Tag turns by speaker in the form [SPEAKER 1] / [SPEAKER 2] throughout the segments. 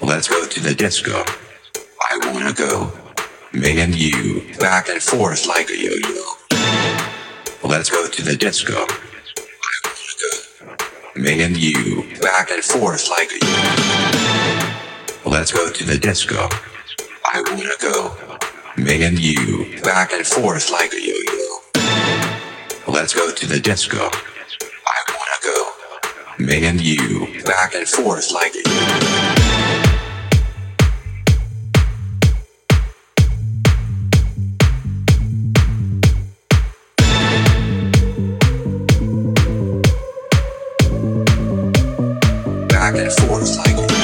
[SPEAKER 1] Let's go to the disco. I wanna go. Me and you, back and forth like a yo-yo. Let's go to the disco. I wanna go. Me and you, back and forth like a yo-yo. Let's go to the disco. I wanna go. Me and you, back and forth like a yo-yo. Let's go to the disco. I wanna go. Me and you, back and forth like a yo-yo. Back and forth like a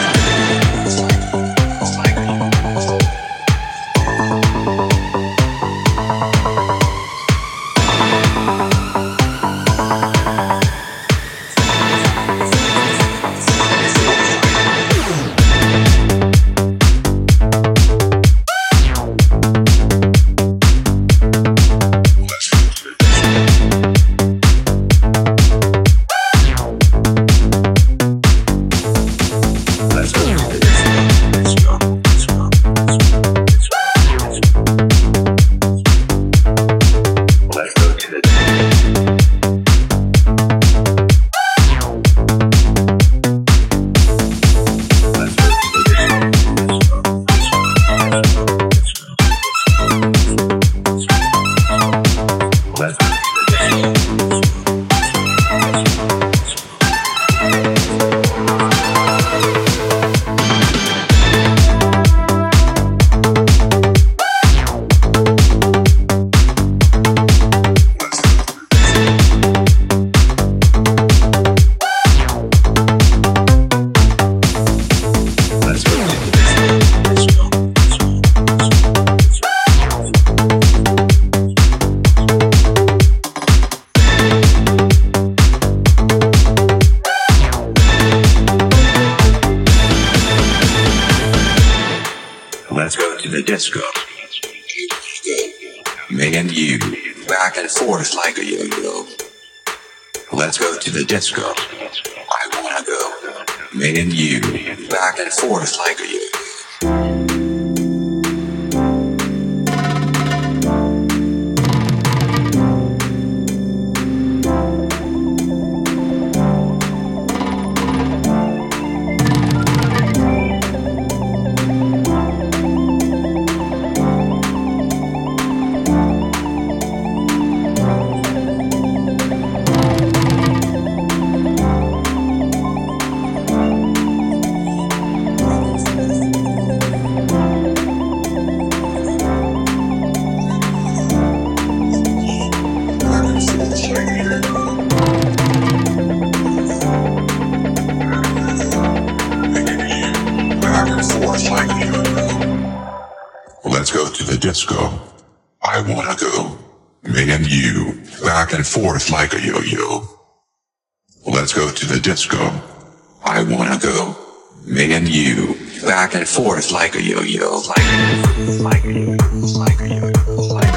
[SPEAKER 1] Let's go to the disco. Me and you, back and forth like a yo-yo. Let's go to the disco. I wanna go. Me and you, back and forth like a yo-yo. Let's go to the disco. I wanna go. Me and you, back and forth like a yo-yo. Let's go to the disco. I wanna go. Me and you, back and forth like a yo-yo. Like a yo-yo, like a yo-yo, like